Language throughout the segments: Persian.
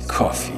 کافی.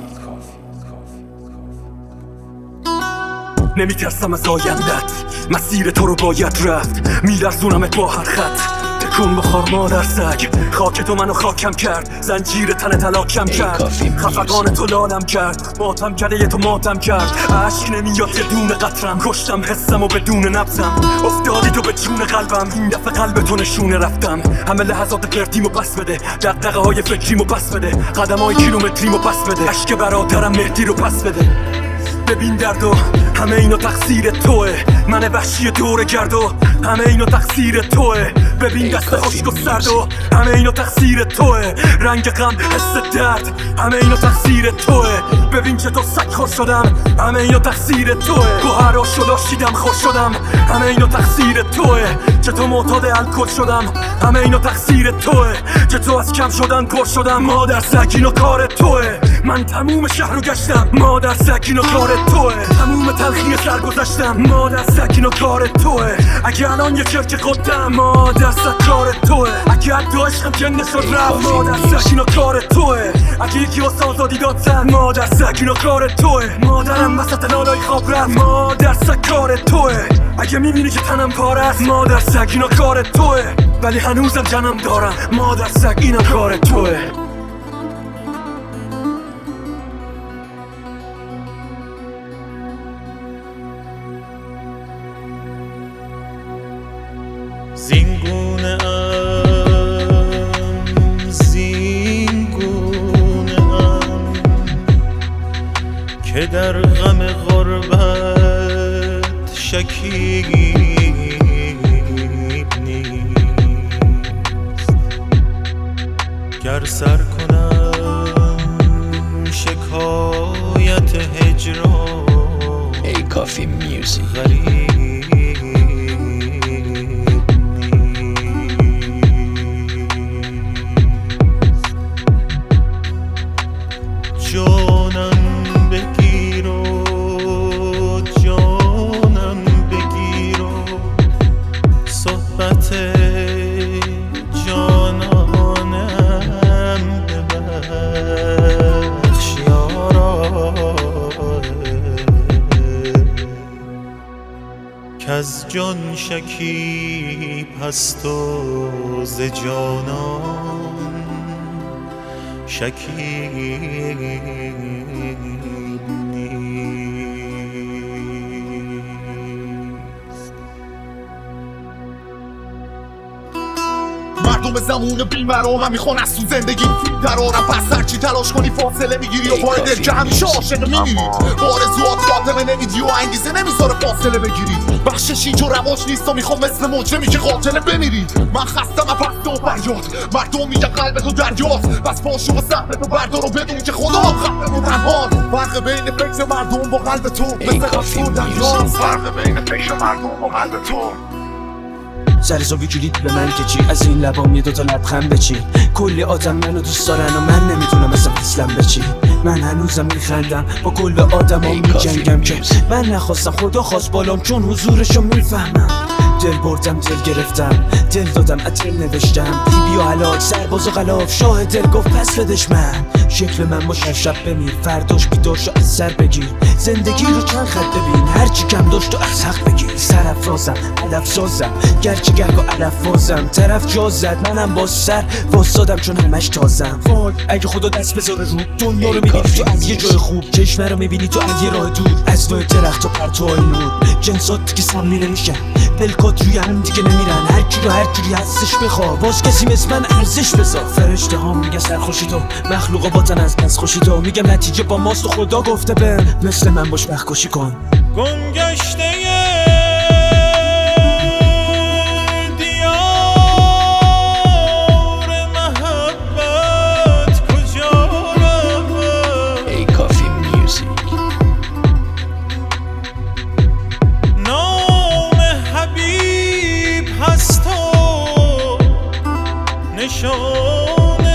نمیترسم از آیندت، مسیر تو رو باید رفت، میلرزونمت با هر خط. تکون بخور مادر سگ، خاک تو منو خاکم کرد، زنجیر تن تلاکم کرد، خفقان تو لالم کرد، ماتم کرده تو ماتم کرد. عشق نمیاد یه دونه قطرم، کشتم حسم و بدون نبضم، افتادی تو به جون قلبم، این دفعه قلب تو نشونه رفتم. همه لحظات پرتیمو پس بده، دغدغه های فکریمو پس بده، قدم های کیلومتریمو پس بده، عشق برادرم مهدی رو پس بده. ببین دردو همه اینو تقصیر توه، من وحشی دور گردو همه اینو تقصیر توه. ببین دست خشک و سردو همه اینو تقصیر توه، رنگ غم حس درد همه اینو تقصیر توه. ببین چطور سگ خوش شدم همه اینو تقصیر توه، گوهرا شد آشیدم خوش شدم همه اینو تقصیر توه. چطور معتاد الکل شدم همه اینو تقصیر توه، چطور از کم شدن پر شدم مادر سگ اینو کار توه. من تموم شهر رو گشتم مادر سگ اینو کار توه، تموم تلخی سر گذشتم مادر سگ اینو کار توه. اگه الان یه چرک خودم مادر سگ کار توه، اگه حتی عشقم جنده شد رفت مادر سگ اینو کار توه، اگه یکی واسه آزادی داد زن مادر سگ اینو کار توه. مادرم وسط لالای خواب رفت مادر سگ کار توه، اگه میبینی که تنم پاره است مادر سگ اینو کار توه، ولی هنوزم جنم دارم مادر سگ اینو کار توه. زینگونه ام که در غم غربت شکیب نیست. گر سر کنم شکایت هجران ای کافی میوزیک غریب جانم بگیر و جانم بگیر و صحبت جانانم ببخش یارا، کز جان شکیب هست و ز جانان شکیب نیست. مردم زمون بی‌مرام میخوان از تو زندگی درارم، پس هرچی تلاش کنی فاصله میگیری و پای دل که همیشه عاشق میمیری. آرزوات خاتمه نمیدی و انگیزه نمیذاره فاصله بگیری. بخشش اینجا رواج نیست و میخوام مثل مجرمی که قاتله بمیری. من خستم از پست و فریاد، مردم میگن قلب تو دریاست، پس پاشو و سهم تو بردار و بدون که خدا هم خفه و تنهان. فرق بین فکر مردم با قلب تو مثل قصد و دریاست، فرق بین فکر مردم با قلب تو. سرزاوی کلید به من که چی، از این لبام یه دوتا لبخند بچی. کلی آدم منو دوست دارن و من نمیتونم اصلا فصلم بچی. من هنوزم میخندم با کل آدم ها میجنگم که من نخواستم خدا خواست بالام، چون حضورشو میفهمم. دل بردم دل گرفتم دل دادم دل نوشتم، دیبی و علاج سرباز و غلاف شاه دل گفت پس بدش من. شکل من باشه شب بمیر فرداش بیدار شو از سر بگیر، زندگی رو چند خط ببین هرچی کم داشت و از حق بگیر. سرافرازم علف سازم گرچه گرگ و علف وازم، طرف جا زد منم با سر واسادم چون همش تازم. وای اگه خدا دست بذاره رو دنیا رو میبینی تو از یه جای خوب، چشمه رو میبینی تو از یه راه دور، از نوع درخت و پرتوهای نور. جنسات دیگه سمی نمیشن، پلکات روی هم دیگه نمیرن، هر کی رو هر جوری هستش بخوا، باز کسی مثل من ارزش بذار. فرشته ها میگه سرخوشی تو، مخلوقا باتن از خوشی تو، میگم نتیجه با ماست و خدا گفته به مثل من باش وقت کشی کن. گم گشته نشان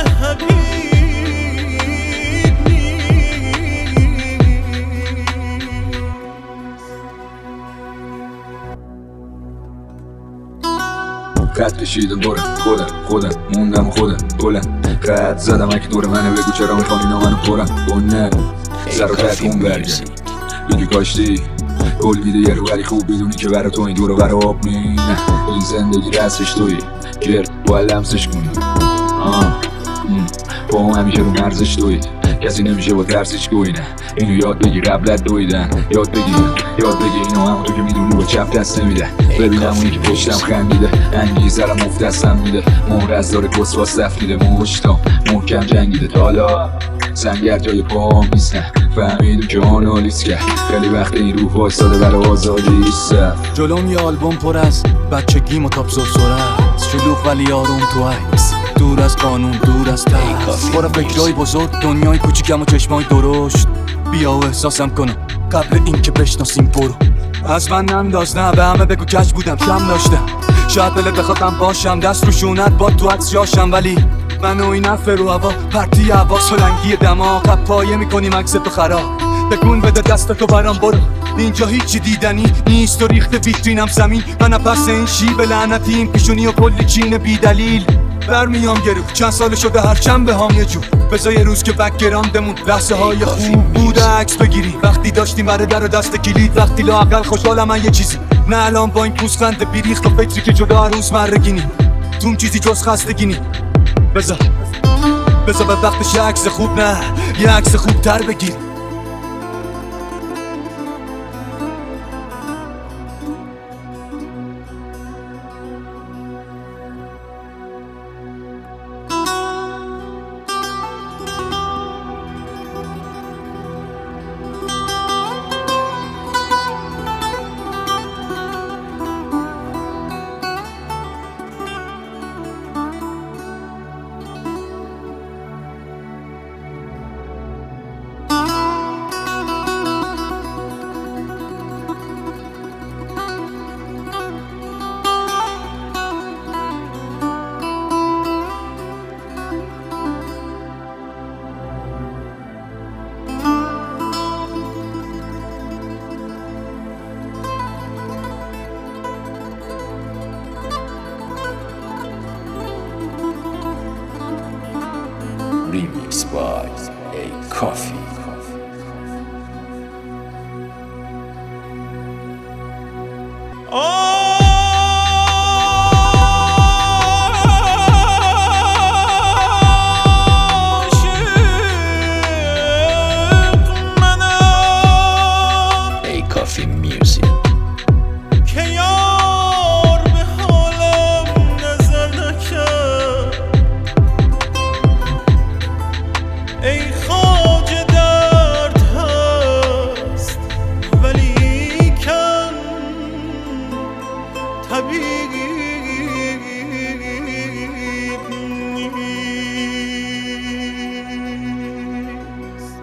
حبیب نیست. خط کشیدم دورم خودم موندم خودم بلند خط زدم اگه دور منه بگو چرا میخوان اینا منو پرم گنه سر و تکون برگرد بگی کاشتی گل میده یه رو ولی خوب بدونی که برا تو این دور و برا آب نه این زندگی رسش توی گرد باید لمسش کنی با هم همیشه رو مرزش توی کسی نمیشه با ترسش گوینه اینو یاد بگی قبلت دویدن یاد بگی اینو همون تو که میدونی با چپ دست نمیده ببینم اونی که پشتم خندیده انگیزرم مفت دستم میده مورز داره کس با صف میده مشتام محکم جنگیده تا حالا سنگر جای پاهم نیست نه فهمیدو که آنالیز کرد خیلی وقت این روح وایستاده برای آزادی صف جلوم یه آلبوم پر از بچگیم و تاپ سرسره شلوغ ولی آروم تو عکس دور از قانون دور از ترس برا فکرهای بزرگ دنیای کوچیکم و چشمای درشت بیا و احساسم کنم قبل این که بشناسیم برو از من ننداز نه به همه بگو کج بودم کم داشتم شاید دلت بخوادم باشم دست رو شونت با تو عکس جاشم ولی من و این افه رو هوا پرتی هوا سلنگی دماغ پایه میکنیم عکس تو خراب بکن بده دست تو برام برو اینجا هیچی دیدنی نیست و ریخت ویترینم زمین من پس این شیب لعنتی این پیشونی و کلی چین بی دلیل برمیام گرو چند سال شده هر چند به هم یه جور بذار یه روز که بکگراندمون لحظه های خوب بوده عکس بگیری وقتی داشتیم برای در و دست کلید وقتی لااقل خوشحالم من یه چیزی نه الان با این پوزخند بیریخت و فکری که جدا هر روز مرگینی توم چیزی جز خستگینی بذار به وقتش یه عکس خوب نه یه عکس خوب تر بگیر Remix by A Coffee. A Coffee Music. ای خواجه درد هست ولی کن طبیب نیست.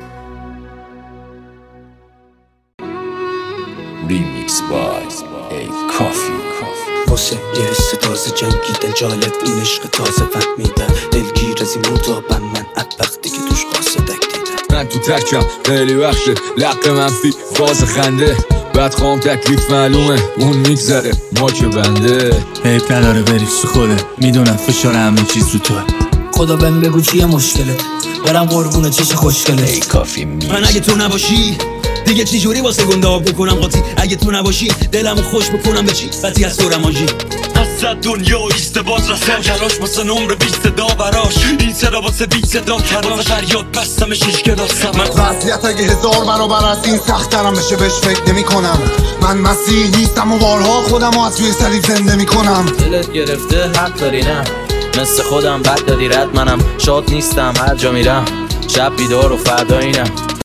Remix by A Coffee. واسه یه حس تازه جنگیدن جالب این عشق تازه فهمیدن دلگیر از این مطابم من وقتی که توش قاصدک دیدم من تو ترکم خیلی وقته لق منفی فاز خنده بعد خوام تکلیف معلومه اون میگذره ما که بنده حیف نداره بری تو خوده میدونم فشار همه چیز رو توه خدا بهم بگو چیه مشکله برم قربونه چش خوشگله A Coffee Music. من اگه تو نباشی دیگه چی جوری واسه گنده آب بکنم قاطی اگه تو نباشی دلمو خوش بکنم به چی بطی از تو رماجی از دنیا ایست باز رسا کلاش واسه نمر 20 دا براش این صدا واسه 20 دا کراز فریاد بستمش هیچ که داستم وضعیت اگه 1000 برابر از این سخت‌ترم بشه بهش فکر نمی کنم من مسیح نیستم و بارها خودم از توی صلیب زنده می کنم دلت گرفته حق داری نه مثل خودم بد دادی رد منم شاد نیستم هر جا میرم شب بیدار و فردایینم